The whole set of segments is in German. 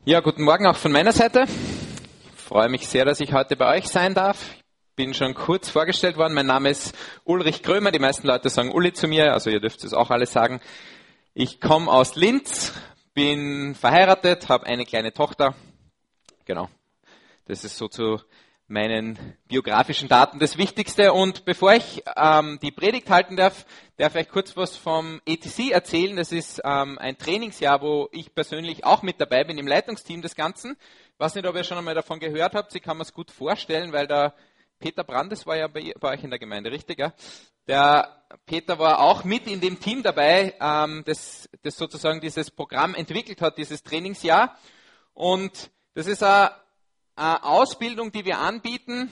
Ja, guten Morgen auch von meiner Seite. Ich freue mich sehr, dass ich heute bei euch sein darf. Ich bin schon kurz vorgestellt worden. Mein Name ist Ulrich Krömer. Die meisten Leute sagen Uli zu mir, also ihr dürft es auch alle sagen. Ich komme aus Linz, bin verheiratet, habe eine kleine Tochter. Genau, das ist so zu meinen biografischen Daten das Wichtigste. Und bevor ich die Predigt halten darf ich kurz was vom ETC erzählen. Das ist ein Trainingsjahr, wo ich persönlich auch mit dabei bin im Leitungsteam des Ganzen. Ich weiß nicht, ob ihr schon einmal davon gehört habt. Ich kann mir es gut vorstellen, weil der Peter Brandes war ja bei euch in der Gemeinde, richtig? Ja? Der Peter war auch mit in dem Team dabei, das sozusagen dieses Programm entwickelt hat, dieses Trainingsjahr. Und das ist eine Ausbildung, die wir anbieten,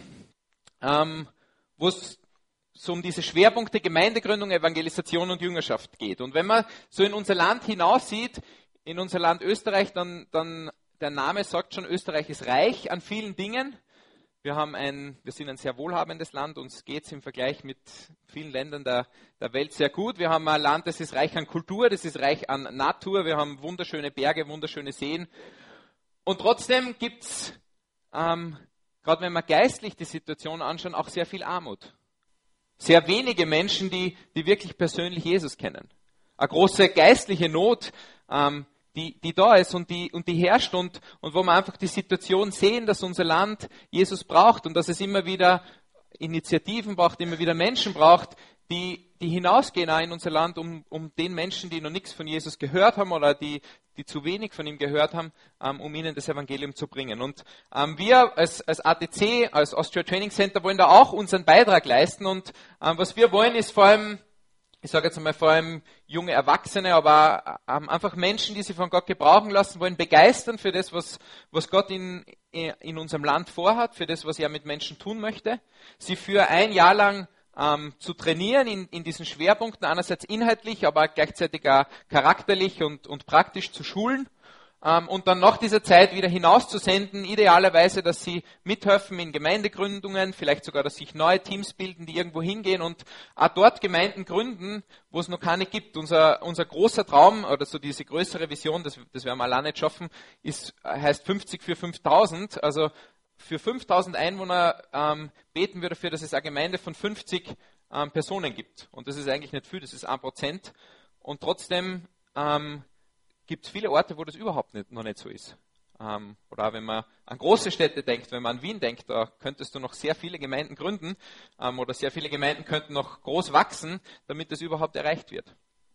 wo es so um diese Schwerpunkte Gemeindegründung, Evangelisation und Jüngerschaft geht. Und wenn man so in unser Land hinaussieht, in unser Land Österreich, dann der Name sagt schon, Österreich ist reich an vielen Dingen. Wir sind ein sehr wohlhabendes Land, uns geht es im Vergleich mit vielen Ländern der Welt sehr gut. Wir haben ein Land, das ist reich an Kultur, das ist reich an Natur, wir haben wunderschöne Berge, wunderschöne Seen. Und trotzdem gibt es, gerade wenn wir geistlich die Situation anschauen, auch sehr viel Armut. Sehr wenige Menschen, die wirklich persönlich Jesus kennen. Eine große geistliche Not, die da ist und die herrscht und wo wir einfach die Situation sehen, dass unser Land Jesus braucht und dass es immer wieder Initiativen braucht, immer wieder Menschen braucht, die hinausgehen auch in unser Land, um den Menschen, die noch nichts von Jesus gehört haben oder die zu wenig von ihm gehört haben, um ihnen das Evangelium zu bringen. Und wir als ATC, als Austria Training Center, wollen da auch unseren Beitrag leisten. Und was wir wollen, ist vor allem, ich sage jetzt einmal vor allem junge Erwachsene, aber einfach Menschen, die sich von Gott gebrauchen lassen wollen, begeistern für das, was Gott in unserem Land vorhat, für das, was er mit Menschen tun möchte. Sie für ein Jahr lang zu trainieren in diesen Schwerpunkten, einerseits inhaltlich, aber gleichzeitig auch charakterlich und praktisch zu schulen und dann nach dieser Zeit wieder hinauszusenden, idealerweise, dass sie mithelfen in Gemeindegründungen, vielleicht sogar, dass sich neue Teams bilden, die irgendwo hingehen und auch dort Gemeinden gründen, wo es noch keine gibt. Unser großer Traum oder so diese größere Vision, das werden wir allein nicht schaffen, heißt 50 für 5000, also für 5000 Einwohner beten wir dafür, dass es eine Gemeinde von 50 Personen gibt. Und das ist eigentlich nicht viel, das ist 1%. Und trotzdem gibt es viele Orte, wo das überhaupt noch nicht so ist. Oder auch wenn man an große Städte denkt, wenn man an Wien denkt, da könntest du noch sehr viele Gemeinden gründen oder sehr viele Gemeinden könnten noch groß wachsen, damit das überhaupt erreicht wird.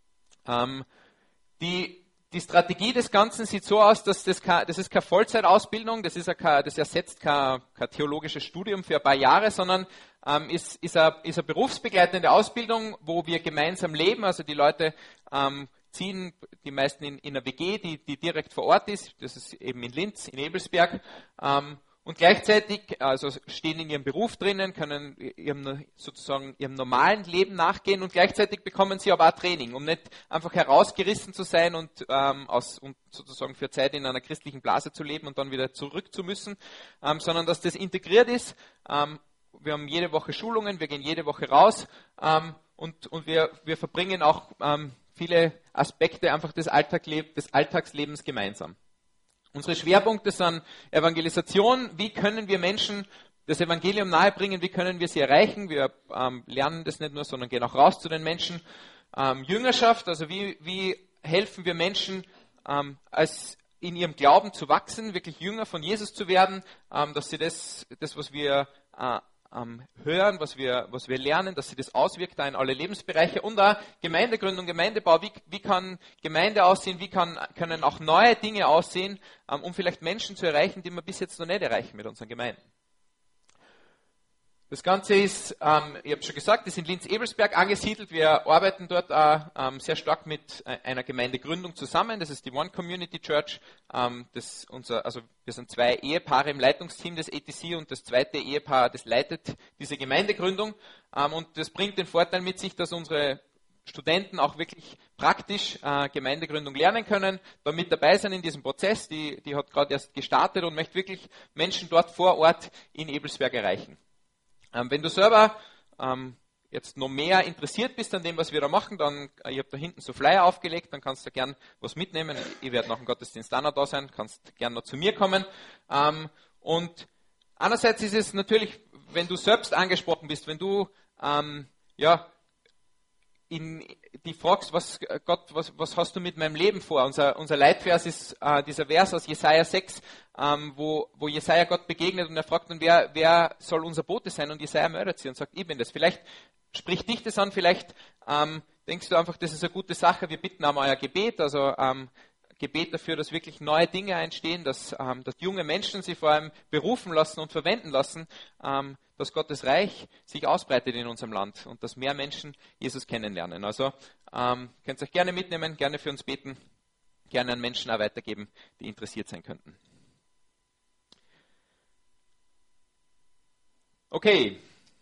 Die Strategie des Ganzen sieht so aus, dass das ist keine Vollzeitausbildung, das ersetzt kein theologisches Studium für ein paar Jahre, sondern ist eine berufsbegleitende Ausbildung, wo wir gemeinsam leben. Also die Leute ziehen, die meisten in einer WG, die direkt vor Ort ist. Das ist eben in Linz, in Ebelsberg. Und gleichzeitig stehen in ihrem Beruf drinnen, können ihrem normalen Leben nachgehen und gleichzeitig bekommen sie aber auch Training, um nicht einfach herausgerissen zu sein und sozusagen für Zeit in einer christlichen Blase zu leben und dann wieder zurück zu müssen, sondern dass das integriert ist. Wir haben jede Woche Schulungen, wir gehen jede Woche raus und wir verbringen auch viele Aspekte einfach des Alltagslebens gemeinsam. Unsere Schwerpunkte sind Evangelisation. Wie können wir Menschen das Evangelium nahebringen? Wie können wir sie erreichen? Wir lernen das nicht nur, sondern gehen auch raus zu den Menschen. Jüngerschaft, also wie helfen wir Menschen, in ihrem Glauben zu wachsen, wirklich Jünger von Jesus zu werden, dass sie das was wir hören, was wir lernen, dass sich das auswirkt da in alle Lebensbereiche und auch Gemeindegründung, Gemeindebau, wie kann Gemeinde aussehen, wie können auch neue Dinge aussehen, um vielleicht Menschen zu erreichen, die wir bis jetzt noch nicht erreichen mit unseren Gemeinden. Das Ganze ist, ich habe schon gesagt, ist in Linz-Ebelsberg angesiedelt. Wir arbeiten dort sehr stark mit einer Gemeindegründung zusammen. Das ist die One Community Church. Wir sind 2 Ehepaare im Leitungsteam des ETC und das zweite Ehepaar, das leitet diese Gemeindegründung. Und das bringt den Vorteil mit sich, dass unsere Studenten auch wirklich praktisch Gemeindegründung lernen können, da mit dabei sind in diesem Prozess. Die hat gerade erst gestartet und möchte wirklich Menschen dort vor Ort in Ebelsberg erreichen. Wenn du selber jetzt noch mehr interessiert bist an dem, was wir da machen, dann, ich habe da hinten so Flyer aufgelegt, dann kannst du gern was mitnehmen. Ich werde nach dem Gottesdienst auch noch da sein, kannst gern noch zu mir kommen. Und einerseits ist es natürlich, wenn du selbst angesprochen bist, wenn du die fragst, Gott, was hast du mit meinem Leben vor? Unser Leitvers ist dieser Vers aus Jesaja 6, wo Jesaja Gott begegnet und er fragt dann, wer soll unser Bote sein? Und Jesaja meldet sie und sagt, ich bin das. Vielleicht spricht dich das an, vielleicht denkst du einfach, das ist eine gute Sache, wir bitten um euer Gebet, also Gebet dafür, dass wirklich neue Dinge entstehen, dass junge Menschen sich vor allem berufen lassen und verwenden lassen, dass Gottes Reich sich ausbreitet in unserem Land und dass mehr Menschen Jesus kennenlernen. Also könnt ihr euch gerne mitnehmen, gerne für uns beten, gerne an Menschen auch weitergeben, die interessiert sein könnten. Okay,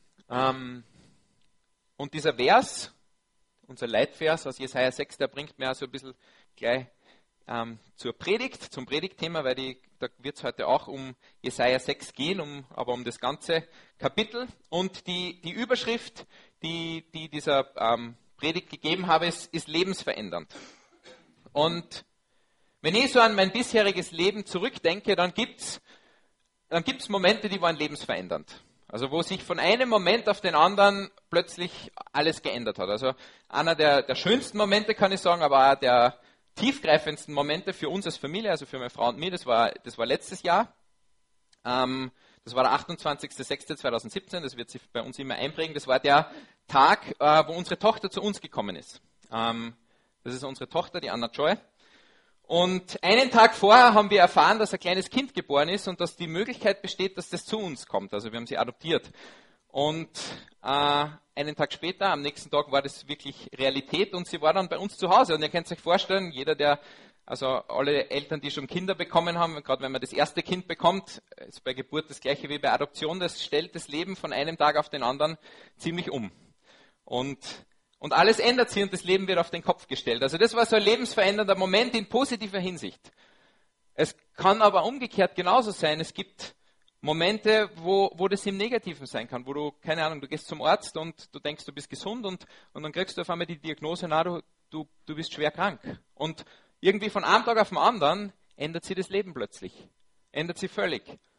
und dieser Vers, unser Leitvers aus Jesaja 6, der bringt mir also ein bisschen gleich zur Predigt, zum Predigtthema, weil da wird es heute auch um Jesaja 6 gehen, aber um das ganze Kapitel. Und die Überschrift, die dieser Predigt gegeben habe, ist lebensverändernd. Und wenn ich so an mein bisheriges Leben zurückdenke, dann gibt's Momente, die waren lebensverändernd. Also wo sich von einem Moment auf den anderen plötzlich alles geändert hat. Also einer der schönsten Momente, kann ich sagen, aber auch der tiefgreifendsten Momente für uns als Familie, also für meine Frau und mir, das war letztes Jahr. Das war der 28.06.2017, das wird sich bei uns immer einprägen. Das war der Tag, wo unsere Tochter zu uns gekommen ist. Das ist unsere Tochter, die Anna Joy. Und einen Tag vorher haben wir erfahren, dass ein kleines Kind geboren ist und dass die Möglichkeit besteht, dass das zu uns kommt. Also wir haben sie adoptiert. Und einen Tag später, am nächsten Tag, war das wirklich Realität und sie war dann bei uns zu Hause. Und ihr könnt euch vorstellen, also alle Eltern, die schon Kinder bekommen haben, gerade wenn man das erste Kind bekommt, ist bei Geburt das gleiche wie bei Adoption, das stellt das Leben von einem Tag auf den anderen ziemlich um. Und alles ändert sich und das Leben wird auf den Kopf gestellt. Also das war so ein lebensverändernder Moment in positiver Hinsicht. Es kann aber umgekehrt genauso sein. Es gibt Momente, wo das im Negativen sein kann, wo du, keine Ahnung, du gehst zum Arzt und du denkst, du bist gesund und dann kriegst du auf einmal die Diagnose, du bist schwer krank. Und irgendwie von einem Tag auf den anderen ändert sich das Leben plötzlich. Ändert sich völlig.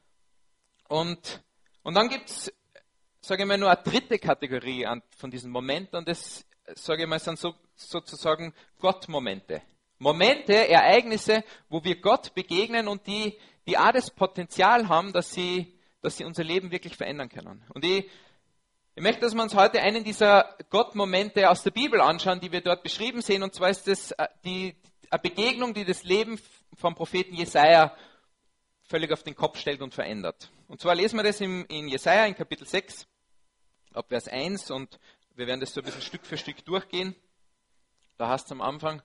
Und dann gibt es, sage ich mal, nur eine dritte Kategorie von diesen Momenten und das, sage ich mal, sind sozusagen Gott-Momente. Momente, Ereignisse, wo wir Gott begegnen und die auch das Potenzial haben, dass sie unser Leben wirklich verändern können. Und ich möchte, dass wir uns heute einen dieser Gott-Momente aus der Bibel anschauen, die wir dort beschrieben sehen. Und zwar ist das eine Begegnung, die das Leben vom Propheten Jesaja völlig auf den Kopf stellt und verändert. Und zwar lesen wir das in Jesaja in Kapitel 6, ab Vers 1. Und wir werden das so ein bisschen Stück für Stück durchgehen. Da heißt es am Anfang: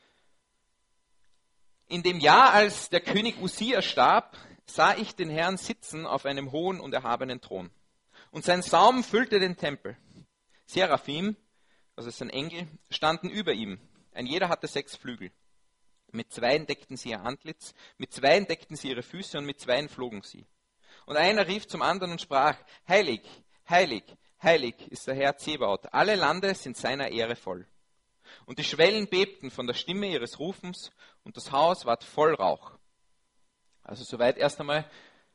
In dem Jahr, als der König Usia starb, sah ich den Herrn sitzen auf einem hohen und erhabenen Thron. Und sein Saum füllte den Tempel. Seraphim, also es sind Engel, standen über ihm. Ein jeder hatte 6 Flügel. Mit 2 deckten sie ihr Antlitz, mit 2 deckten sie ihre Füße und mit 2 flogen sie. Und einer rief zum anderen und sprach: Heilig, heilig, heilig ist der Herr Zebaoth. Alle Lande sind seiner Ehre voll. Und die Schwellen bebten von der Stimme ihres Rufens und das Haus ward voll Rauch. Also soweit erst einmal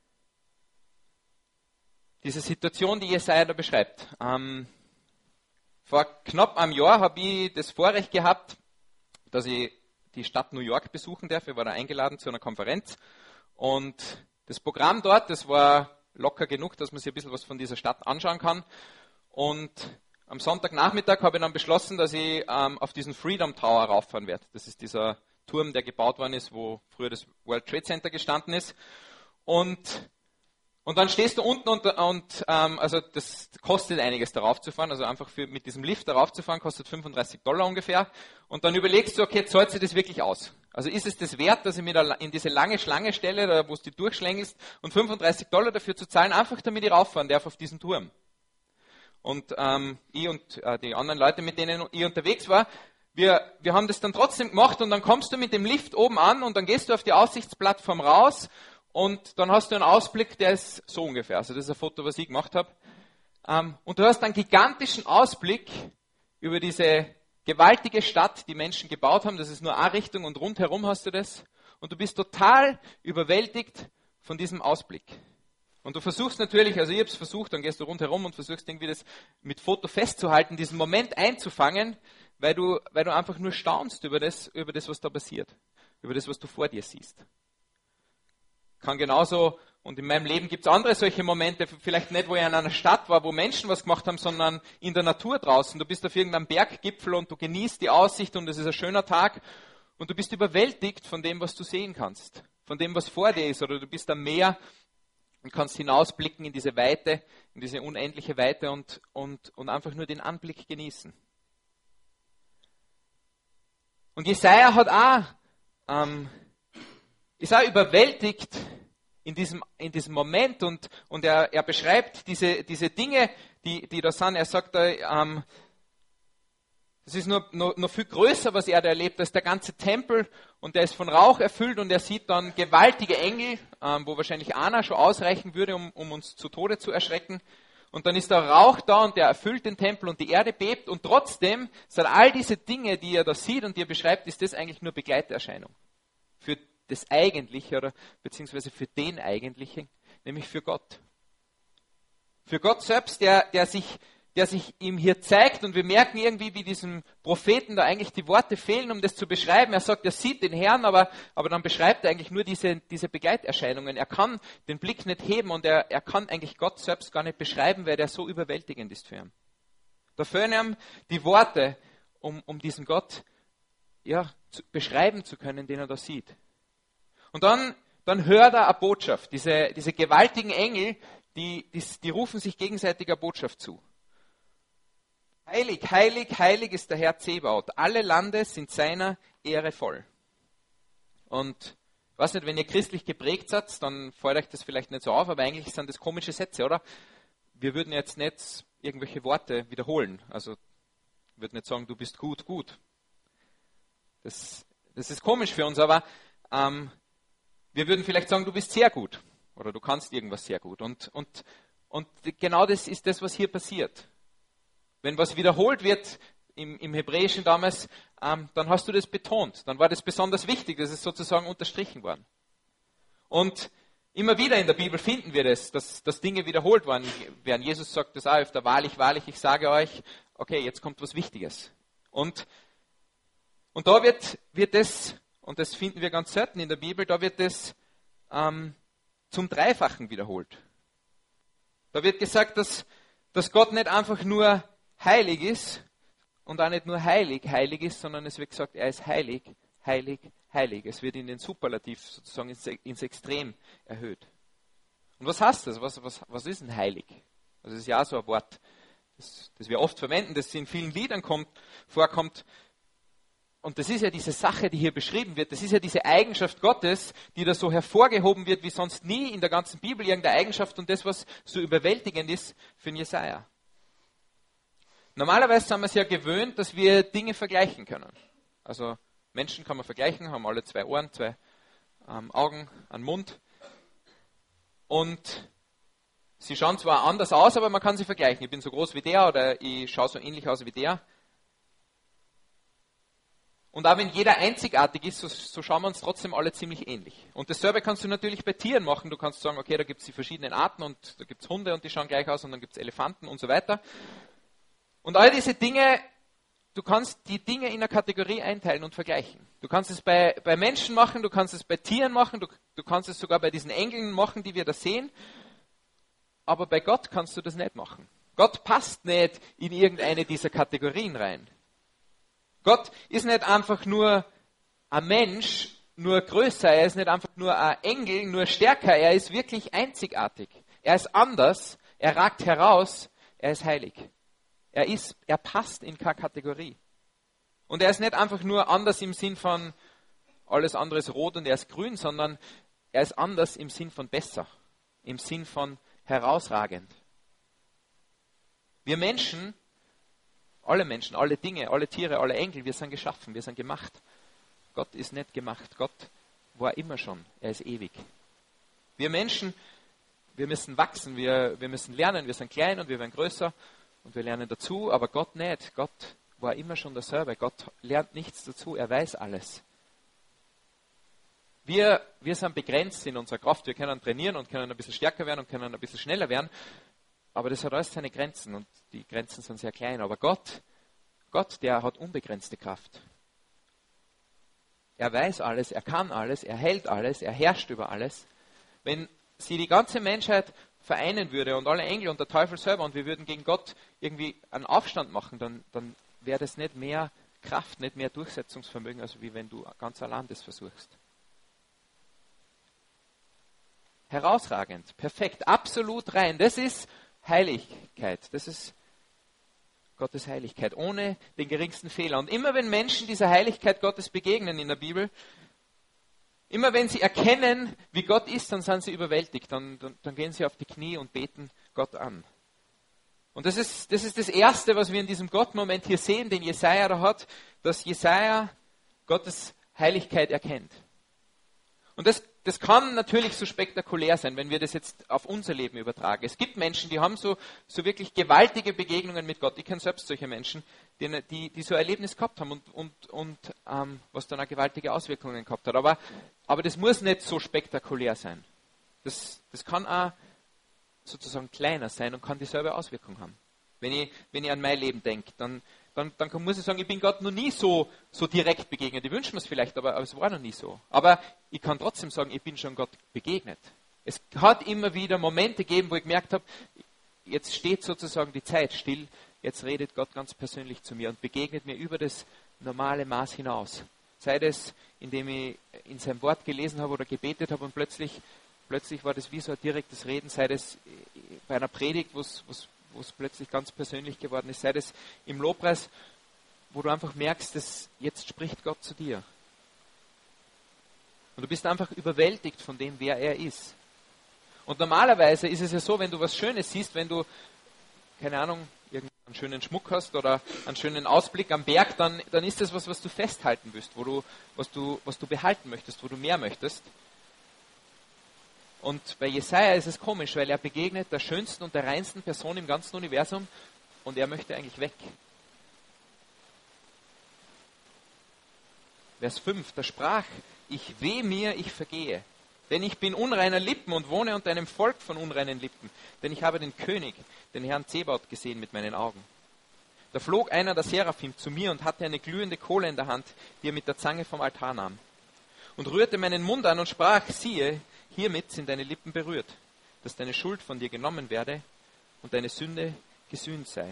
diese Situation, die Jesaja da beschreibt. Vor knapp einem Jahr habe ich das Vorrecht gehabt, dass ich die Stadt New York besuchen darf. Ich war da eingeladen zu einer Konferenz und das Programm dort, das war locker genug, dass man sich ein bisschen was von dieser Stadt anschauen kann. Und am Sonntagnachmittag habe ich dann beschlossen, dass ich auf diesen Freedom Tower rauffahren werde. Das ist dieser Turm, der gebaut worden ist, wo früher das World Trade Center gestanden ist. Und dann stehst du unten und also das kostet einiges, darauf zu fahren. Also einfach mit diesem Lift darauf zu fahren, kostet $35 ungefähr. Und dann überlegst du, okay, zahlt sich das wirklich aus? Also ist es das wert, dass ich mich da in diese lange Schlange stelle, da wo du durchschlängelst, und $35 dafür zu zahlen, einfach damit ich rauffahren darf auf diesen Turm? Und ich und die anderen Leute, mit denen ich unterwegs war, wir haben das dann trotzdem gemacht und dann kommst du mit dem Lift oben an und dann gehst du auf die Aussichtsplattform raus und dann hast du einen Ausblick, der ist so ungefähr. Also das ist ein Foto, was ich gemacht habe. Und du hast einen gigantischen Ausblick über diese gewaltige Stadt, die Menschen gebaut haben. Das ist nur eine Richtung und rundherum hast du das. Und du bist total überwältigt von diesem Ausblick. Und du versuchst natürlich, also ich habe es versucht, dann gehst du rundherum und versuchst irgendwie das mit Foto festzuhalten, diesen Moment einzufangen, weil du einfach nur staunst über das, was da passiert. Über das, was du vor dir siehst. Kann genauso, und in meinem Leben gibt es andere solche Momente, vielleicht nicht, wo ich in einer Stadt war, wo Menschen was gemacht haben, sondern in der Natur draußen. Du bist auf irgendeinem Berggipfel und du genießt die Aussicht und es ist ein schöner Tag und du bist überwältigt von dem, was du sehen kannst, von dem, was vor dir ist. Oder du bist am Meer und kannst hinausblicken in diese Weite, in diese unendliche Weite und einfach nur den Anblick genießen. Und Jesaja hat ist auch überwältigt in diesem Moment und er beschreibt diese Dinge, die da sind. Er sagt da, das ist noch viel größer, was er da erlebt. Das ist der ganze Tempel und der ist von Rauch erfüllt und er sieht dann gewaltige Engel, wo wahrscheinlich einer schon ausreichen würde, um uns zu Tode zu erschrecken. Und dann ist der Rauch da und der erfüllt den Tempel und die Erde bebt und trotzdem sind all diese Dinge, die er da sieht und die er beschreibt, ist das eigentlich nur Begleiterscheinung für das Eigentliche oder beziehungsweise für den Eigentlichen, nämlich für Gott. Für Gott selbst, der sich ihm hier zeigt und wir merken irgendwie, wie diesem Propheten da eigentlich die Worte fehlen, um das zu beschreiben. Er sagt, er sieht den Herrn, aber dann beschreibt er eigentlich nur diese Begleiterscheinungen. Er kann den Blick nicht heben und er kann eigentlich Gott selbst gar nicht beschreiben, weil der so überwältigend ist für ihn. Da fehlen ihm die Worte, um diesen Gott beschreiben zu können, den er da sieht. Und dann hört er eine Botschaft. Diese gewaltigen Engel, die rufen sich gegenseitig eine Botschaft zu. Heilig, heilig, heilig ist der Herr Zebaoth. Alle Lande sind seiner Ehre voll. Und ich weiß nicht, wenn ihr christlich geprägt seid, dann fällt euch das vielleicht nicht so auf, aber eigentlich sind das komische Sätze, oder? Wir würden jetzt nicht irgendwelche Worte wiederholen. Also ich würde nicht sagen, du bist gut, gut. Das ist komisch für uns, aber wir würden vielleicht sagen, du bist sehr gut. Oder du kannst irgendwas sehr gut. Und genau das ist das, was hier passiert. Wenn was wiederholt wird im Hebräischen damals, dann hast du das betont. Dann war das besonders wichtig, das ist sozusagen unterstrichen worden. Und immer wieder in der Bibel finden wir das, dass Dinge wiederholt worden werden. Jesus sagt das auch öfter, wahrlich, wahrlich, ich sage euch, okay, jetzt kommt was Wichtiges. Und da wird das, und das finden wir ganz selten in der Bibel, da wird das zum Dreifachen wiederholt. Da wird gesagt, dass Gott nicht einfach nur heilig ist und auch nicht nur heilig ist, sondern es wird gesagt, er ist heilig, heilig, heilig. Es wird in den Superlativ sozusagen ins Extrem erhöht. Und was heißt das? Was ist denn heilig? Also das ist ja auch so ein Wort, das wir oft verwenden, das in vielen Liedern vorkommt. Und das ist ja diese Sache, die hier beschrieben wird. Das ist ja diese Eigenschaft Gottes, die da so hervorgehoben wird, wie sonst nie in der ganzen Bibel irgendeine Eigenschaft und das, was so überwältigend ist für den Jesaja. Normalerweise sind wir es ja gewöhnt, dass wir Dinge vergleichen können. Also Menschen kann man vergleichen, haben alle 2 Ohren, 2 Augen, einen Mund. Und sie schauen zwar anders aus, aber man kann sie vergleichen. Ich bin so groß wie der oder ich schaue so ähnlich aus wie der. Und auch wenn jeder einzigartig ist, so schauen wir uns trotzdem alle ziemlich ähnlich. Und dasselbe kannst du natürlich bei Tieren machen. Du kannst sagen, okay, da gibt es die verschiedenen Arten und da gibt es Hunde und die schauen gleich aus und dann gibt es Elefanten und so weiter. Und all diese Dinge, du kannst die Dinge in eine Kategorie einteilen und vergleichen. Du kannst es bei Menschen machen, du kannst es bei Tieren machen, du kannst es sogar bei diesen Engeln machen, die wir da sehen. Aber bei Gott kannst du das nicht machen. Gott passt nicht in irgendeine dieser Kategorien rein. Gott ist nicht einfach nur ein Mensch, nur größer, er ist nicht einfach nur ein Engel, nur stärker, er ist wirklich einzigartig. Er ist anders, er ragt heraus, er ist heilig. Er passt in keine Kategorie. Und er ist nicht einfach nur anders im Sinn von alles andere ist rot und er ist grün, sondern er ist anders im Sinn von besser, im Sinn von herausragend. Wir Menschen, alle Dinge, alle Tiere, alle Engel, wir sind geschaffen, wir sind gemacht. Gott ist nicht gemacht, Gott war immer schon, er ist ewig. Wir Menschen, müssen wachsen, wir müssen lernen, wir sind klein und wir werden größer und wir lernen dazu, aber Gott nicht. Gott war immer schon derselbe. Gott lernt nichts dazu, er weiß alles. Wir sind begrenzt in unserer Kraft, wir können trainieren und können ein bisschen stärker werden und können ein bisschen schneller werden, aber das hat alles seine Grenzen und die Grenzen sind sehr klein. Aber Gott, der hat unbegrenzte Kraft. Er weiß alles, er kann alles, er hält alles, er herrscht über alles. Wenn sie die ganze Menschheit vereinen würde und alle Engel und der Teufel selber und wir würden gegen Gott irgendwie einen Aufstand machen, dann wäre das nicht mehr Kraft, nicht mehr Durchsetzungsvermögen, als wie wenn du ganz allein das versuchst. Herausragend, perfekt, absolut rein. Das ist Heiligkeit. Das ist Gottes Heiligkeit, ohne den geringsten Fehler. Und immer wenn Menschen dieser Heiligkeit Gottes begegnen in der Bibel, immer wenn sie erkennen, wie Gott ist, dann sind sie überwältigt. Dann gehen sie auf die Knie und beten Gott an. Und das ist das Erste, was wir in diesem Gott-Moment hier sehen, den Jesaja da hat, dass Jesaja Gottes Heiligkeit erkennt. Und das kann natürlich so spektakulär sein, wenn wir das jetzt auf unser Leben übertragen. Es gibt Menschen, die haben so wirklich gewaltige Begegnungen mit Gott. Ich kenne selbst solche Menschen, die so ein Erlebnis gehabt haben und was dann auch gewaltige Auswirkungen gehabt hat. Aber das muss nicht so spektakulär sein. Das kann auch sozusagen kleiner sein und kann dieselbe Auswirkung haben. Wenn ich an mein Leben denke, dann muss ich sagen, ich bin Gott noch nie so direkt begegnet. Ich wünsche mir es vielleicht, aber es war noch nie so. Aber ich kann trotzdem sagen, ich bin schon Gott begegnet. Es hat immer wieder Momente gegeben, wo ich gemerkt habe, jetzt steht sozusagen die Zeit still, jetzt redet Gott ganz persönlich zu mir und begegnet mir über das normale Maß hinaus. Sei das, indem ich in seinem Wort gelesen habe oder gebetet habe und plötzlich war das wie so ein direktes Reden, sei das bei einer Predigt, wo es plötzlich ganz persönlich geworden ist, sei das im Lobpreis, wo du einfach merkst, dass jetzt spricht Gott zu dir. Und du bist einfach überwältigt von dem, wer er ist. Und normalerweise ist es ja so, wenn du was Schönes siehst, wenn du, keine Ahnung, irgendeinen schönen Schmuck hast oder einen schönen Ausblick am Berg, dann ist das was du festhalten willst, was du behalten möchtest, wo du mehr möchtest. Und bei Jesaja ist es komisch, weil er begegnet der schönsten und der reinsten Person im ganzen Universum und er möchte eigentlich weg. Vers 5, da sprach, ich weh mir, ich vergehe, denn ich bin unreiner Lippen und wohne unter einem Volk von unreinen Lippen, denn ich habe den König, den Herrn Zebaoth, gesehen mit meinen Augen. Da flog einer der Seraphim zu mir und hatte eine glühende Kohle in der Hand, die er mit der Zange vom Altar nahm. Und rührte meinen Mund an und sprach, siehe, hiermit sind deine Lippen berührt, dass deine Schuld von dir genommen werde und deine Sünde gesühnt sei.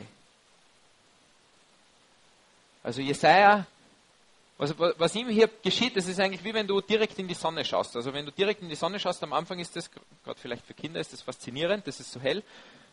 Also Jesaja, was ihm hier geschieht, das ist eigentlich wie wenn du direkt in die Sonne schaust. Also wenn du direkt in die Sonne schaust, am Anfang ist das, gerade vielleicht für Kinder ist das faszinierend, das ist so hell.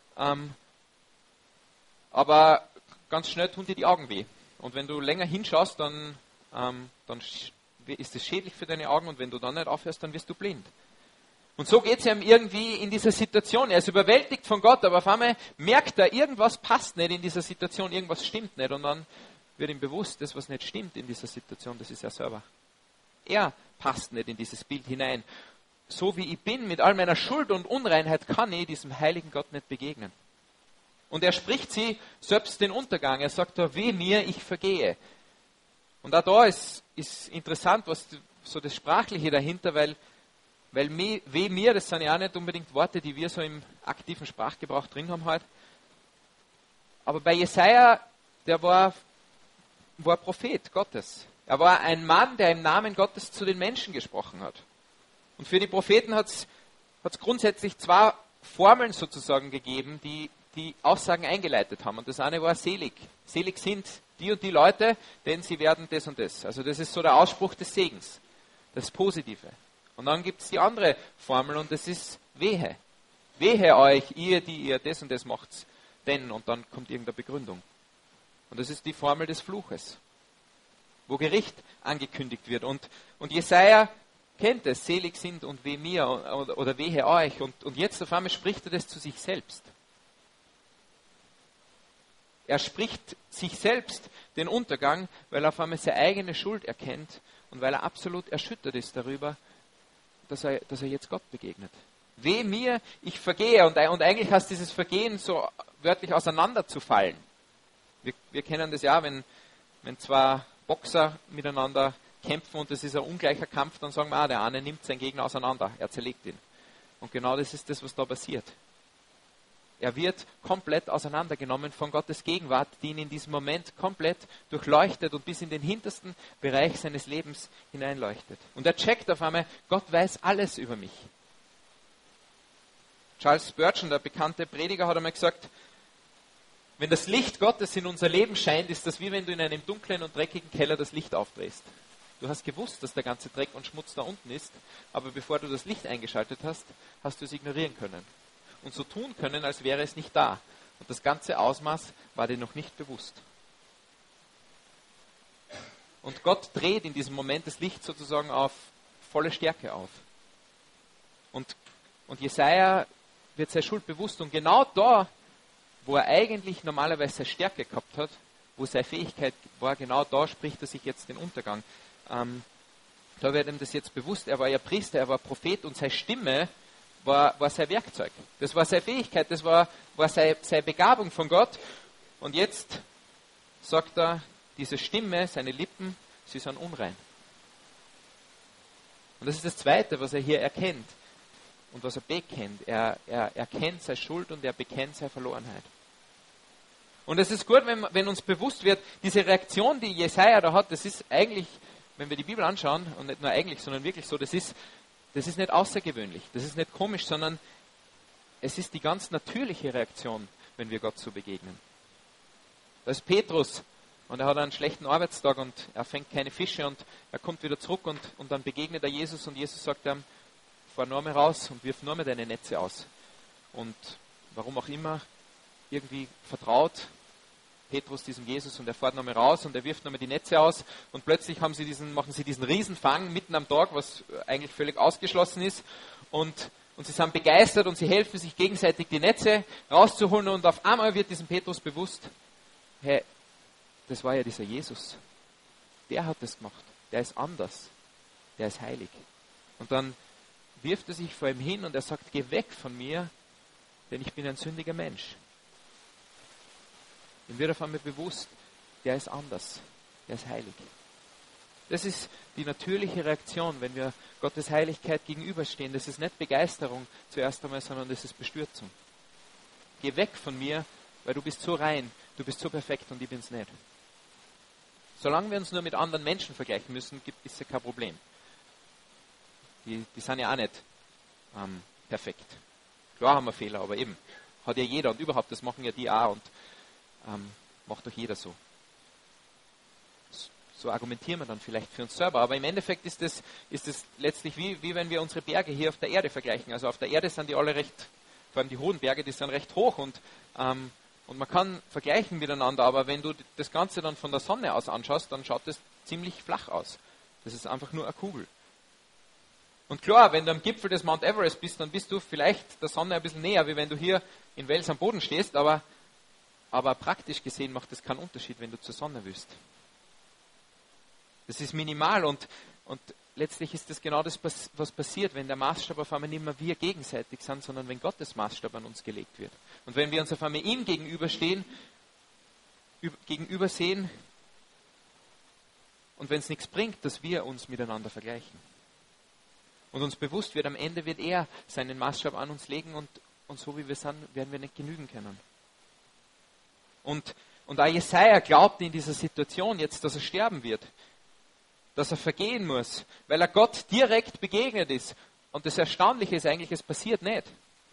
Aber ganz schnell tun dir die Augen weh. Und wenn du länger hinschaust, dann ist es schädlich für deine Augen und wenn du dann nicht aufhörst, dann wirst du blind. Und so geht es ihm irgendwie in dieser Situation. Er ist überwältigt von Gott, aber auf einmal merkt er, irgendwas passt nicht in dieser Situation, irgendwas stimmt nicht. Und dann wird ihm bewusst, das, was nicht stimmt in dieser Situation, das ist er selber. Er passt nicht in dieses Bild hinein. So wie ich bin, mit all meiner Schuld und Unreinheit, kann ich diesem heiligen Gott nicht begegnen. Und er spricht sie selbst den Untergang. Er sagt da, weh mir, ich vergehe. Und auch da ist interessant, was so das Sprachliche dahinter, weil weh mir, das sind ja auch nicht unbedingt Worte, die wir so im aktiven Sprachgebrauch drin haben heute. Aber bei Jesaja, der war Prophet Gottes. Er war ein Mann, der im Namen Gottes zu den Menschen gesprochen hat. Und für die Propheten hat es grundsätzlich zwei Formeln sozusagen gegeben, die Aussagen eingeleitet haben. Und das eine war selig. Selig sind die und die Leute, denn sie werden das und das. Also das ist so der Ausspruch des Segens, das Positive. Und dann gibt es die andere Formel und das ist Wehe. Wehe euch, ihr, die ihr das und das macht, denn, und dann kommt irgendeine Begründung. Und das ist die Formel des Fluches, wo Gericht angekündigt wird. Und Jesaja kennt es, selig sind und weh mir oder wehe euch. Und jetzt auf einmal spricht er das zu sich selbst. Er spricht sich selbst den Untergang, weil er auf einmal seine eigene Schuld erkennt und weil er absolut erschüttert ist darüber, dass er jetzt Gott begegnet. Weh mir, ich vergehe. Und eigentlich heißt dieses Vergehen so wörtlich auseinanderzufallen. Wir kennen das ja, wenn zwei Boxer miteinander kämpfen und es ist ein ungleicher Kampf, dann sagen wir, der eine nimmt seinen Gegner auseinander, er zerlegt ihn. Und genau das ist das, was da passiert. Er wird komplett auseinandergenommen von Gottes Gegenwart, die ihn in diesem Moment komplett durchleuchtet und bis in den hintersten Bereich seines Lebens hineinleuchtet. Und er checkt auf einmal, Gott weiß alles über mich. Charles Spurgeon, der bekannte Prediger, hat einmal gesagt, wenn das Licht Gottes in unser Leben scheint, ist das wie wenn du in einem dunklen und dreckigen Keller das Licht aufdrehst. Du hast gewusst, dass der ganze Dreck und Schmutz da unten ist, aber bevor du das Licht eingeschaltet hast, hast du es ignorieren können. Und so tun können, als wäre es nicht da. Und das ganze Ausmaß war dir noch nicht bewusst. Und Gott dreht in diesem Moment das Licht sozusagen auf volle Stärke auf. Und Jesaja wird seine Schuld bewusst. Und genau da, wo er eigentlich normalerweise seine Stärke gehabt hat, wo seine Fähigkeit war, genau da spricht er sich jetzt den Untergang. Da wird ihm das jetzt bewusst. Er war ja Priester, er war Prophet und seine Stimme war sein Werkzeug. Das war seine Fähigkeit, das war seine Begabung von Gott. Und jetzt sagt er, diese Stimme, seine Lippen, sie sind unrein. Und das ist das Zweite, was er hier erkennt und was er bekennt. Er erkennt seine Schuld und er bekennt seine Verlorenheit. Und es ist gut, wenn uns bewusst wird, diese Reaktion, die Jesaja da hat, das ist eigentlich, wenn wir die Bibel anschauen, und nicht nur eigentlich, sondern wirklich so, das ist nicht außergewöhnlich, das ist nicht komisch, sondern es ist die ganz natürliche Reaktion, wenn wir Gott so begegnen. Da ist Petrus und er hat einen schlechten Arbeitstag und er fängt keine Fische und er kommt wieder zurück und dann begegnet er Jesus und Jesus sagt ihm, fahr nur mehr raus und wirf nur mehr deine Netze aus. Und warum auch immer, irgendwie vertraut Petrus diesem Jesus und er fährt nochmal raus und er wirft nochmal die Netze aus und plötzlich machen sie diesen Riesenfang mitten am Tag, was eigentlich völlig ausgeschlossen ist und sie sind begeistert und sie helfen sich gegenseitig die Netze rauszuholen und auf einmal wird diesem Petrus bewusst, hey, das war ja dieser Jesus. Der hat das gemacht. Der ist anders. Der ist heilig. Und dann wirft er sich vor ihm hin und er sagt, geh weg von mir, denn ich bin ein sündiger Mensch. Ihm wird auf einmal bewusst, der ist anders, der ist heilig. Das ist die natürliche Reaktion, wenn wir Gottes Heiligkeit gegenüberstehen. Das ist nicht Begeisterung zuerst einmal, sondern das ist Bestürzung. Geh weg von mir, weil du bist so rein, du bist so perfekt und ich bin's nicht. Solange wir uns nur mit anderen Menschen vergleichen müssen, ist ja kein Problem. Die sind ja auch nicht perfekt. Klar haben wir Fehler, aber eben, hat ja jeder und überhaupt, das machen ja die auch und macht doch jeder so. So argumentieren wir dann vielleicht für uns selber. Aber im Endeffekt ist es letztlich wie wenn wir unsere Berge hier auf der Erde vergleichen. Also auf der Erde sind die alle recht, vor allem die hohen Berge, die sind recht hoch und man kann vergleichen miteinander, aber wenn du das Ganze dann von der Sonne aus anschaust, dann schaut es ziemlich flach aus. Das ist einfach nur eine Kugel. Und klar, wenn du am Gipfel des Mount Everest bist, dann bist du vielleicht der Sonne ein bisschen näher, wie wenn du hier in Wales am Boden stehst, aber praktisch gesehen macht das keinen Unterschied, wenn du zur Sonne willst. Das ist minimal und letztlich ist das genau das, was passiert, wenn der Maßstab auf einmal nicht mehr wir gegenseitig sind, sondern wenn Gottes Maßstab an uns gelegt wird. Und wenn wir uns auf einmal ihm gegenübersehen und wenn es nichts bringt, dass wir uns miteinander vergleichen. Und uns bewusst wird, am Ende wird er seinen Maßstab an uns legen und so wie wir sind, werden wir nicht genügen können. Und auch Jesaja glaubte in dieser Situation jetzt, dass er sterben wird. Dass er vergehen muss, weil er Gott direkt begegnet ist. Und das Erstaunliche ist eigentlich, es passiert nicht.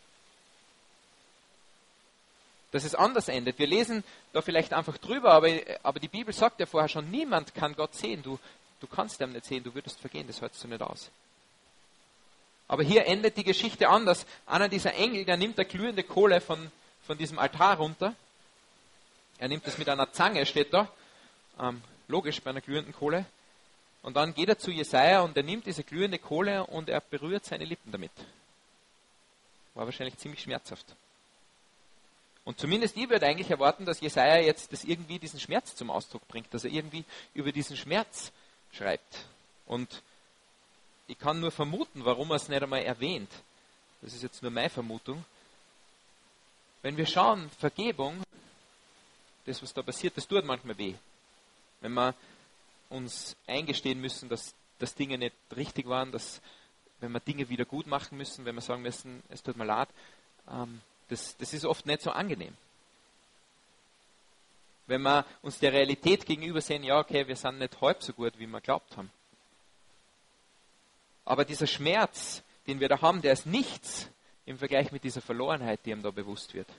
Dass es anders endet. Wir lesen da vielleicht einfach drüber, aber die Bibel sagt ja vorher schon, niemand kann Gott sehen. Du kannst ihn nicht sehen, du würdest vergehen, das hältst du nicht aus. Aber hier endet die Geschichte anders. Einer dieser Engel, der nimmt eine glühende Kohle von diesem Altar runter. Er nimmt es mit einer Zange, steht da. Logisch bei einer glühenden Kohle. Und dann geht er zu Jesaja und er nimmt diese glühende Kohle und er berührt seine Lippen damit. War wahrscheinlich ziemlich schmerzhaft. Und zumindest ich würde eigentlich erwarten, dass Jesaja jetzt irgendwie diesen Schmerz zum Ausdruck bringt, dass er irgendwie über diesen Schmerz schreibt. Und ich kann nur vermuten, warum er es nicht einmal erwähnt. das ist jetzt nur meine Vermutung, wenn wir schauen, Vergebung, das, was da passiert, das tut manchmal weh. Wenn wir uns eingestehen müssen, dass Dinge nicht richtig waren, wenn wir Dinge wieder gut machen müssen, wenn wir sagen müssen, es tut mir leid, das ist oft nicht so angenehm. Wenn wir uns der Realität gegenüber sehen, ja, okay, wir sind nicht halb so gut, wie wir glaubt haben. Aber dieser Schmerz, den wir da haben, der ist nichts im Vergleich mit dieser Verlorenheit, die ihm da bewusst wird.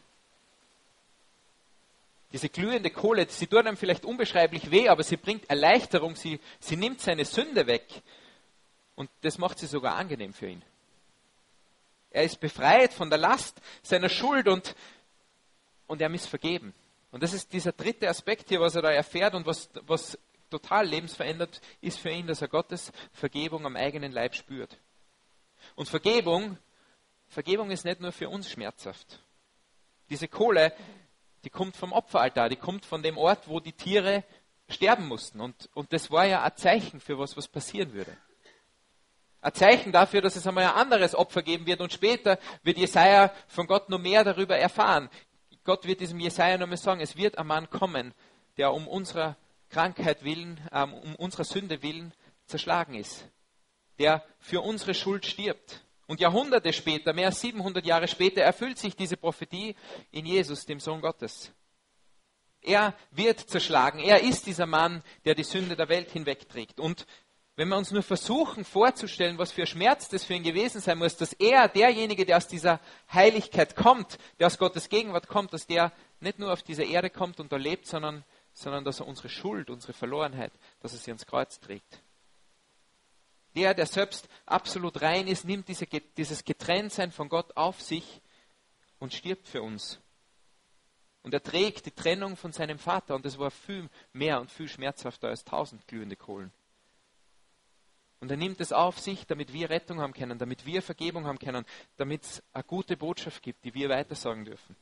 Diese glühende Kohle, sie tut einem vielleicht unbeschreiblich weh, aber sie bringt Erleichterung, sie nimmt seine Sünde weg. Und das macht sie sogar angenehm für ihn. Er ist befreit von der Last seiner Schuld und er ist vergeben. Und das ist dieser dritte Aspekt hier, was er da erfährt und was total lebensverändert ist für ihn, dass er Gottes Vergebung am eigenen Leib spürt. Und Vergebung ist nicht nur für uns schmerzhaft. Diese Kohle, die kommt vom Opferaltar, die kommt von dem Ort, wo die Tiere sterben mussten. Und das war ja ein Zeichen für was passieren würde. Ein Zeichen dafür, dass es einmal ein anderes Opfer geben wird und später wird Jesaja von Gott noch mehr darüber erfahren. Gott wird diesem Jesaja noch mal sagen, es wird ein Mann kommen, der um unserer Krankheit willen, um unserer Sünde willen zerschlagen ist. Der für unsere Schuld stirbt. Und Jahrhunderte später, mehr als 700 Jahre später, erfüllt sich diese Prophetie in Jesus, dem Sohn Gottes. Er wird zerschlagen. Er ist dieser Mann, der die Sünde der Welt hinwegträgt. Und wenn wir uns nur versuchen vorzustellen, was für Schmerz das für ihn gewesen sein muss, dass er, derjenige, der aus dieser Heiligkeit kommt, der aus Gottes Gegenwart kommt, dass der nicht nur auf diese Erde kommt und da lebt, sondern dass er unsere Schuld, unsere Verlorenheit, dass er sie ans Kreuz trägt. Der selbst absolut rein ist, nimmt dieses Getrenntsein von Gott auf sich und stirbt für uns. Und er trägt die Trennung von seinem Vater und das war viel mehr und viel schmerzhafter als 1000 glühende Kohlen. Und er nimmt es auf sich, damit wir Rettung haben können, damit wir Vergebung haben können, damit es eine gute Botschaft gibt, die wir weitersagen dürfen.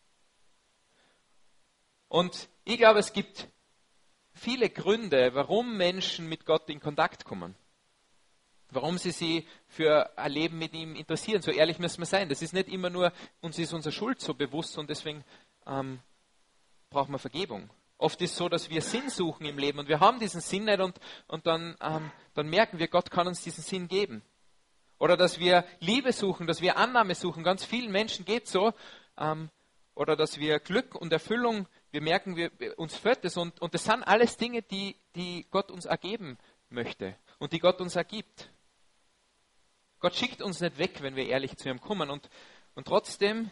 Und ich glaube, es gibt viele Gründe, warum Menschen mit Gott in Kontakt kommen. Warum sie sich für ein Leben mit ihm interessieren. So ehrlich müssen wir sein. Das ist nicht immer nur, uns ist unsere Schuld so bewusst und deswegen brauchen wir Vergebung. Oft ist es so, dass wir Sinn suchen im Leben und wir haben diesen Sinn nicht und dann merken wir, Gott kann uns diesen Sinn geben. Oder dass wir Liebe suchen, dass wir Annahme suchen. Ganz vielen Menschen geht es so. Oder dass wir Glück und Erfüllung, wir merken, uns fällt es. Und das sind alles Dinge, die Gott uns ergeben möchte und die Gott uns ergibt. Gott schickt uns nicht weg, wenn wir ehrlich zu ihm kommen. Und trotzdem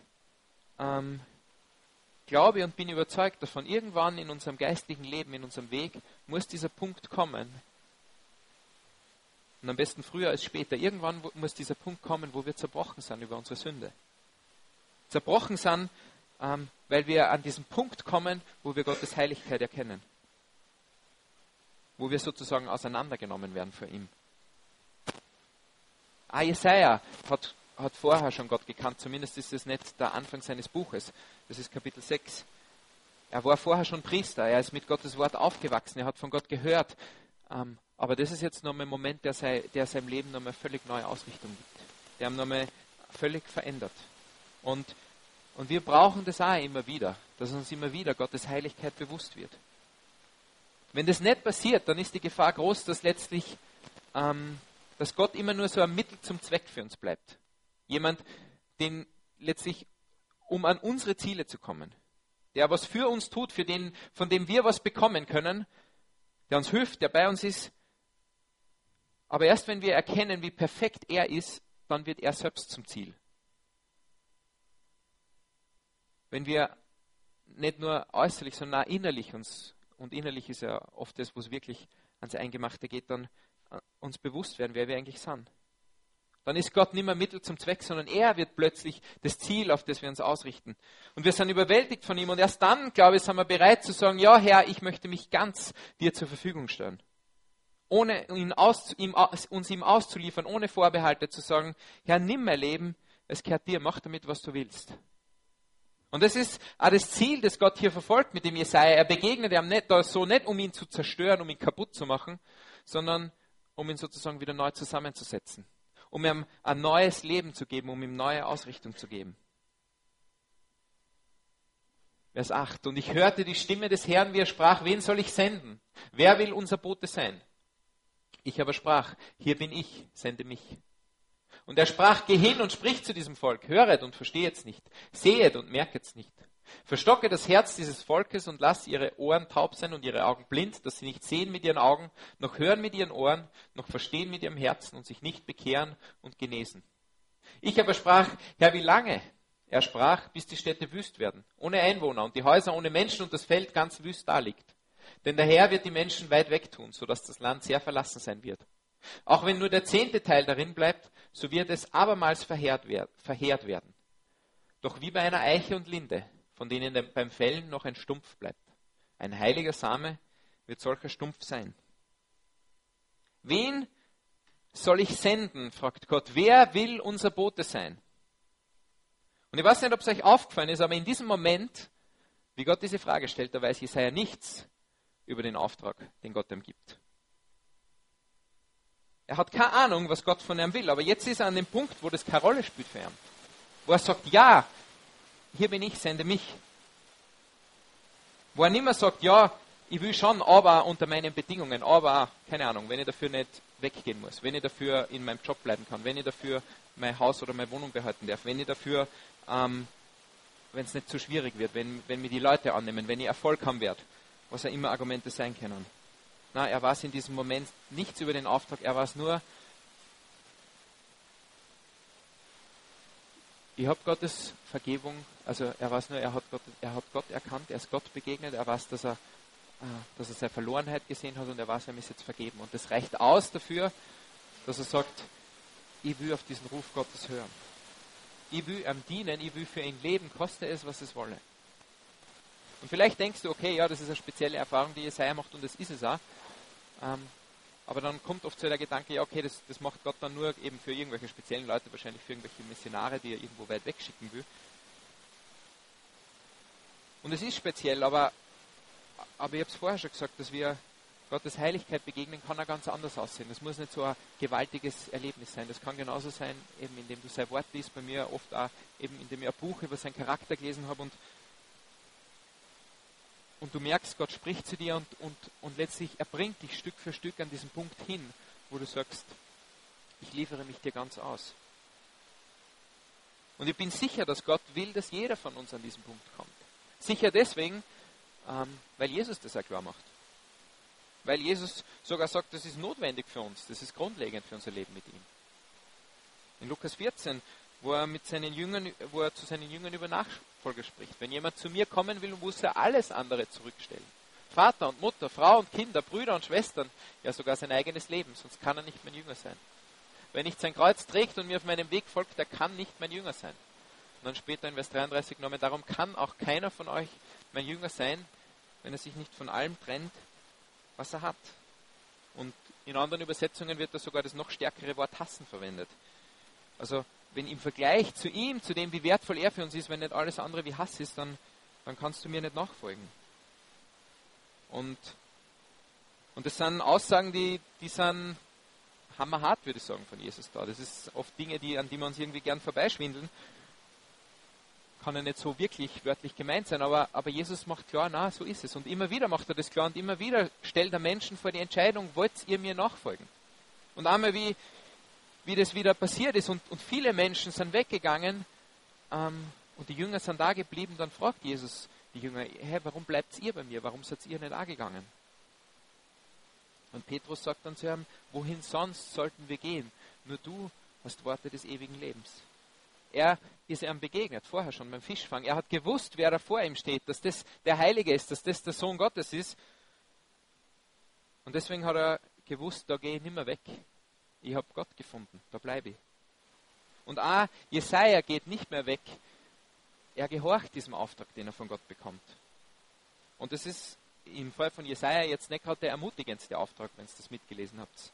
glaube und bin überzeugt davon, irgendwann in unserem geistlichen Leben, in unserem Weg, muss dieser Punkt kommen. Und am besten früher als später. Irgendwann muss dieser Punkt kommen, wo wir zerbrochen sind über unsere Sünde. Zerbrochen sind, weil wir an diesen Punkt kommen, wo wir Gottes Heiligkeit erkennen. Wo wir sozusagen auseinandergenommen werden vor ihm. Jesaja hat vorher schon Gott gekannt, zumindest ist es nicht der Anfang seines Buches. Das ist Kapitel 6. Er war vorher schon Priester, er ist mit Gottes Wort aufgewachsen, er hat von Gott gehört. Aber das ist jetzt nochmal ein Moment, der seinem Leben nochmal völlig neue Ausrichtung gibt. Der ihn nochmal völlig verändert. Und wir brauchen das auch immer wieder, dass uns immer wieder Gottes Heiligkeit bewusst wird. Wenn das nicht passiert, dann ist die Gefahr groß, dass letztlich, dass Gott immer nur so ein Mittel zum Zweck für uns bleibt. Jemand, den letztlich, um an unsere Ziele zu kommen, der was für uns tut, von dem wir was bekommen können, der uns hilft, der bei uns ist. Aber erst wenn wir erkennen, wie perfekt er ist, dann wird er selbst zum Ziel. Wenn wir nicht nur äußerlich, sondern auch innerlich und innerlich ist ja oft das, wo es wirklich ans Eingemachte geht, dann uns bewusst werden, wer wir eigentlich sind. Dann ist Gott nicht mehr Mittel zum Zweck, sondern er wird plötzlich das Ziel, auf das wir uns ausrichten. Und wir sind überwältigt von ihm und erst dann, glaube ich, sind wir bereit zu sagen, ja Herr, ich möchte mich ganz dir zur Verfügung stellen. Ohne uns ihm auszuliefern, ohne Vorbehalte zu sagen, Herr, nimm mein Leben, es gehört dir, mach damit, was du willst. Und das ist auch das Ziel, das Gott hier verfolgt mit dem Jesaja. Er begegnet ihm nicht, um ihn zu zerstören, um ihn kaputt zu machen, sondern um ihn sozusagen wieder neu zusammenzusetzen. um ihm ein neues Leben zu geben, um ihm neue Ausrichtung zu geben. Vers 8. Und ich hörte die Stimme des Herrn, wie er sprach, wen soll ich senden? Wer will unser Bote sein? Ich aber sprach, hier bin ich, sende mich. Und er sprach, geh hin und sprich zu diesem Volk, höret und verstehet's nicht, sehet und merket's nicht. Verstocke das Herz dieses Volkes und lass ihre Ohren taub sein und ihre Augen blind, dass sie nicht sehen mit ihren Augen, noch hören mit ihren Ohren, noch verstehen mit ihrem Herzen und sich nicht bekehren und genesen. Ich aber sprach, Herr, wie lange? Er sprach, bis die Städte wüst werden, ohne Einwohner und die Häuser ohne Menschen und das Feld ganz wüst daliegt. Denn der Herr wird die Menschen weit weg tun, sodass das Land sehr verlassen sein wird. Auch wenn nur der 10. Teil darin bleibt, so wird es abermals verheert werden. Doch wie bei einer Eiche und Linde, von denen beim Fällen noch ein Stumpf bleibt. Ein heiliger Same wird solcher Stumpf sein. Wen soll ich senden, fragt Gott. Wer will unser Bote sein? Und ich weiß nicht, ob es euch aufgefallen ist, aber in diesem Moment, wie Gott diese Frage stellt, da weiß Jesaja nichts über den Auftrag, den Gott ihm gibt. Er hat keine Ahnung, was Gott von ihm will, aber jetzt ist er an dem Punkt, wo das keine Rolle spielt für ihn. Wo er sagt, ja, hier bin ich, sende mich. Wo er nicht mehr sagt, ja, ich will schon, aber unter meinen Bedingungen, aber, keine Ahnung, wenn ich dafür nicht weggehen muss, wenn ich dafür in meinem Job bleiben kann, wenn ich dafür mein Haus oder meine Wohnung behalten darf, wenn ich dafür, wenn es nicht zu schwierig wird, wenn mir die Leute annehmen, wenn ich Erfolg haben werde, was ja immer Argumente sein können. Na, er weiß in diesem Moment nichts über den Auftrag, er weiß nur, ich habe Gottes Vergebung, also er weiß nur, er hat Gott erkannt, er ist Gott begegnet, er weiß, dass er seine Verlorenheit gesehen hat und er weiß, er ist jetzt vergeben. Und das reicht aus dafür, dass er sagt, ich will auf diesen Ruf Gottes hören. Ich will ihm dienen, ich will für ihn leben, koste es, was es wolle. Und vielleicht denkst du, okay, ja, das ist eine spezielle Erfahrung, die Jesaja macht und das ist es auch. Aber dann kommt oft so der Gedanke, ja, okay, das macht Gott dann nur eben für irgendwelche speziellen Leute, wahrscheinlich für irgendwelche Missionare, die er irgendwo weit wegschicken will. Und es ist speziell, aber ich habe es vorher schon gesagt, dass wir Gottes Heiligkeit begegnen, kann auch ganz anders aussehen. Das muss nicht so ein gewaltiges Erlebnis sein. Das kann genauso sein, eben indem du sein Wort liest, bei mir oft auch, eben indem ich ein Buch über seinen Charakter gelesen habe und du merkst, Gott spricht zu dir und letztlich er bringt dich Stück für Stück an diesen Punkt hin, wo du sagst, ich liefere mich dir ganz aus. Und ich bin sicher, dass Gott will, dass jeder von uns an diesen Punkt kommt. Sicher deswegen, weil Jesus das auch klar macht. Weil Jesus sogar sagt, das ist notwendig für uns, das ist grundlegend für unser Leben mit ihm. In Lukas 14, wo er zu seinen Jüngern über Nachfolge spricht. Wenn jemand zu mir kommen will, muss er alles andere zurückstellen. Vater und Mutter, Frau und Kinder, Brüder und Schwestern, ja sogar sein eigenes Leben, sonst kann er nicht mein Jünger sein. Wer nicht sein Kreuz trägt und mir auf meinem Weg folgt, der kann nicht mein Jünger sein. Und dann später in Vers 33 genommen, darum kann auch keiner von euch mein Jünger sein, wenn er sich nicht von allem trennt, was er hat. Und in anderen Übersetzungen wird da sogar das noch stärkere Wort hassen verwendet. Also wenn im Vergleich zu ihm, zu dem, wie wertvoll er für uns ist, wenn nicht alles andere wie Hass ist, dann kannst du mir nicht nachfolgen. Und das sind Aussagen, die sind hammerhart, würde ich sagen, von Jesus da. Das ist oft Dinge, an die wir uns irgendwie gern vorbeischwindeln. Kann ja nicht so wirklich wörtlich gemeint sein, aber Jesus macht klar, na, so ist es. Und immer wieder macht er das klar und immer wieder stellt er Menschen vor die Entscheidung, wollt ihr mir nachfolgen? Und einmal wie das wieder passiert ist und viele Menschen sind weggegangen und die Jünger sind da geblieben, dann fragt Jesus die Jünger, hey, warum bleibt ihr bei mir? Warum seid ihr nicht da gegangen? Und Petrus sagt dann zu ihm, wohin sonst sollten wir gehen? Nur du hast Worte des ewigen Lebens. Er ist ihm begegnet, vorher schon beim Fischfang. Er hat gewusst, wer da vor ihm steht, dass das der Heilige ist, dass das der Sohn Gottes ist. Und deswegen hat er gewusst, da gehe ich nicht mehr weg. Ich habe Gott gefunden, da bleibe ich. Und auch Jesaja geht nicht mehr weg. Er gehorcht diesem Auftrag, den er von Gott bekommt. Und das ist im Fall von Jesaja jetzt nicht gerade der ermutigendste Auftrag, wenn ihr das mitgelesen habt.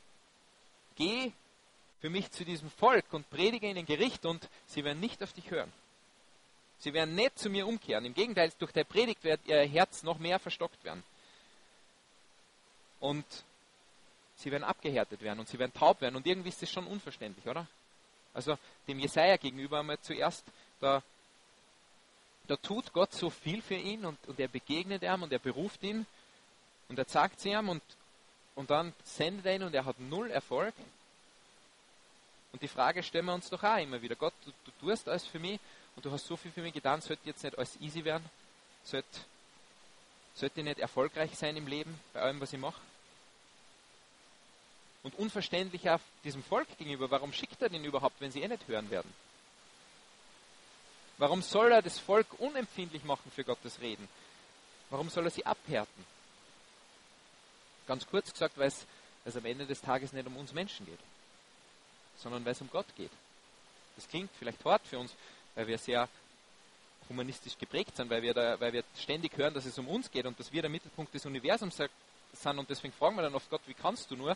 Geh für mich zu diesem Volk und predige ihnen Gericht und sie werden nicht auf dich hören. Sie werden nicht zu mir umkehren. Im Gegenteil, durch der Predigt wird ihr Herz noch mehr verstockt werden. Und sie werden abgehärtet werden und sie werden taub werden. Und irgendwie ist das schon unverständlich, oder? Also dem Jesaja gegenüber einmal zuerst, da tut Gott so viel für ihn und er begegnet ihm und er beruft ihn und er sagt zu ihm und dann sendet er ihn und er hat null Erfolg. Und die Frage stellen wir uns doch auch immer wieder. Gott, du tust alles für mich und du hast so viel für mich getan, sollte jetzt nicht alles easy werden? Sollte ich nicht erfolgreich sein im Leben, bei allem, was ich mache? Und unverständlich auch diesem Volk gegenüber, warum schickt er den überhaupt, wenn sie nicht hören werden? Warum soll er das Volk unempfindlich machen für Gottes Reden? Warum soll er sie abhärten? Ganz kurz gesagt, weil es am Ende des Tages nicht um uns Menschen geht, sondern weil es um Gott geht. Das klingt vielleicht hart für uns, weil wir sehr humanistisch geprägt sind, weil wir ständig hören, dass es um uns geht und dass wir der Mittelpunkt des Universums sind und deswegen fragen wir dann oft Gott, wie kannst du nur?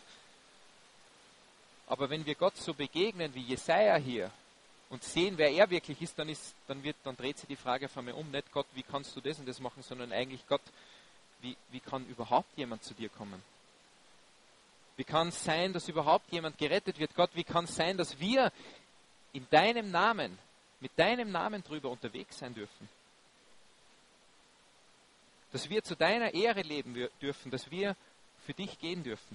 Aber wenn wir Gott so begegnen wie Jesaja hier und sehen, wer er wirklich ist, dann dreht sich die Frage von mir um, nicht Gott, wie kannst du das und das machen, sondern eigentlich Gott, wie kann überhaupt jemand zu dir kommen? Wie kann es sein, dass überhaupt jemand gerettet wird? Gott, wie kann es sein, dass wir in deinem Namen, mit deinem Namen drüber unterwegs sein dürfen? Dass wir zu deiner Ehre leben dürfen, dass wir für dich gehen dürfen.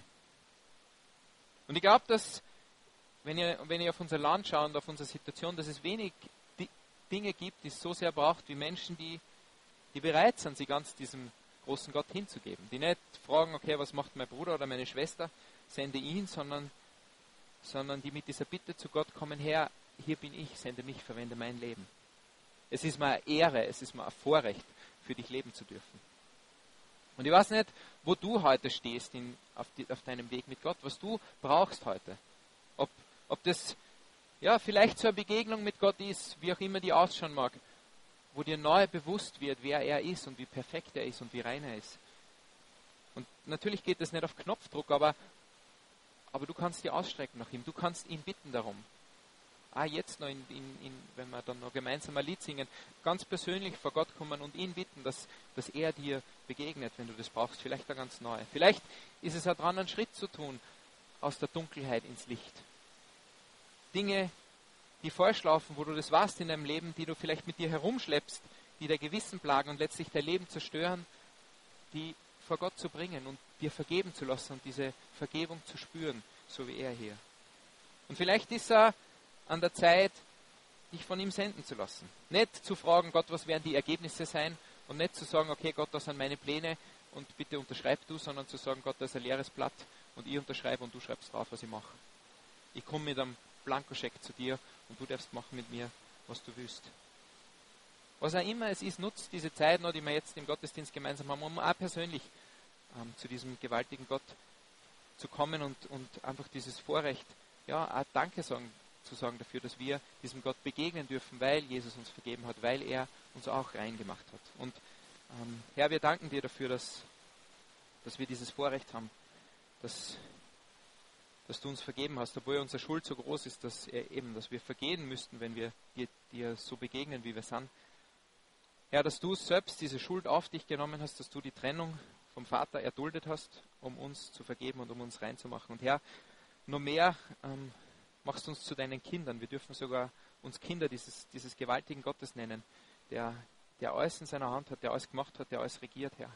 Und ich glaube, dass, wenn ihr auf unser Land schaut und auf unsere Situation, dass es wenig Dinge gibt, die es so sehr braucht, wie Menschen, die bereit sind, sich ganz diesem großen Gott hinzugeben. Die nicht fragen, okay, was macht mein Bruder oder meine Schwester, sende ihn, sondern die mit dieser Bitte zu Gott kommen, Herr, hier bin ich, sende mich, verwende mein Leben. Es ist mir eine Ehre, es ist mir ein Vorrecht, für dich leben zu dürfen. Und ich weiß nicht, wo du heute stehst auf deinem Weg mit Gott, was du brauchst heute. Ob das vielleicht so eine Begegnung mit Gott ist, wie auch immer die ausschauen mag, wo dir neu bewusst wird, wer er ist und wie perfekt er ist und wie rein er ist. Und natürlich geht das nicht auf Knopfdruck, aber du kannst dir ausstrecken nach ihm, du kannst ihn bitten darum. Jetzt noch, wenn wir dann noch gemeinsam ein Lied singen, ganz persönlich vor Gott kommen und ihn bitten, dass er dir begegnet, wenn du das brauchst, vielleicht auch ganz neu. Vielleicht ist es auch dran, einen Schritt zu tun, aus der Dunkelheit ins Licht. Dinge, die falsch laufen, wo du das weißt in deinem Leben, die du vielleicht mit dir herumschleppst, die dein Gewissen plagen und letztlich dein Leben zerstören, die vor Gott zu bringen und dir vergeben zu lassen und diese Vergebung zu spüren, so wie er hier. Und vielleicht ist er an der Zeit, dich von ihm senden zu lassen. Nicht zu fragen, Gott, was werden die Ergebnisse sein? Und nicht zu sagen, okay, Gott, das sind meine Pläne und bitte unterschreib du, sondern zu sagen, Gott, das ist ein leeres Blatt und ich unterschreibe und du schreibst drauf, was ich mache. Ich komme mit einem Blankoscheck zu dir und du darfst machen mit mir, was du willst. Was auch immer es ist, nutzt diese Zeit noch, die wir jetzt im Gottesdienst gemeinsam haben, um auch persönlich zu diesem gewaltigen Gott zu kommen und einfach dieses Vorrecht, auch Danke zu sagen dafür, dass wir diesem Gott begegnen dürfen, weil Jesus uns vergeben hat, weil er uns auch rein gemacht hat. Und Herr, wir danken dir dafür, dass wir dieses Vorrecht haben, dass du uns vergeben hast, obwohl unsere Schuld so groß ist, dass wir vergehen müssten, wenn wir dir so begegnen, wie wir sind. Herr, dass du selbst diese Schuld auf dich genommen hast, dass du die Trennung vom Vater erduldet hast, um uns zu vergeben und um uns reinzumachen. Und Herr, noch mehr machst uns zu deinen Kindern. Wir dürfen sogar uns Kinder dieses gewaltigen Gottes nennen, der alles in seiner Hand hat, der alles gemacht hat, der alles regiert, Herr.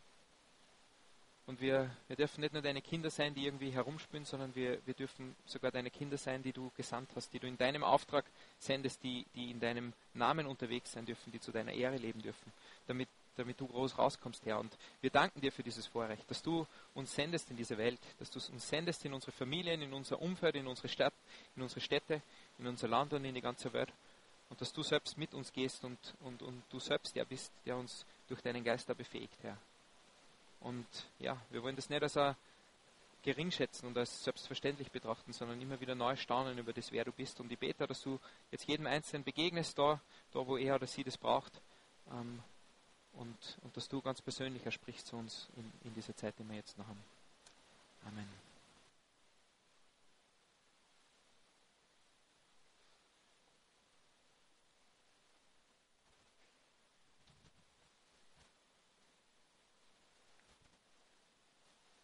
Und wir dürfen nicht nur deine Kinder sein, die irgendwie herumspielen, sondern wir dürfen sogar deine Kinder sein, die du gesandt hast, die du in deinem Auftrag sendest, die in deinem Namen unterwegs sein dürfen, die zu deiner Ehre leben dürfen, damit du groß rauskommst, Herr. Und wir danken dir für dieses Vorrecht, dass du uns sendest in diese Welt, dass du uns sendest in unsere Familien, in unser Umfeld, in unsere Stadt, in unsere Städte, in unser Land und in die ganze Welt. Und dass du selbst mit uns gehst und du selbst der bist, der uns durch deinen Geist da befähigt, Herr. Und ja, wir wollen das nicht als gering schätzen und als selbstverständlich betrachten, sondern immer wieder neu staunen über das, wer du bist. Und ich bete, dass du jetzt jedem Einzelnen begegnest, da wo er oder sie das braucht. Und dass du ganz persönlich sprichst zu uns in dieser Zeit, die wir jetzt noch haben. Amen.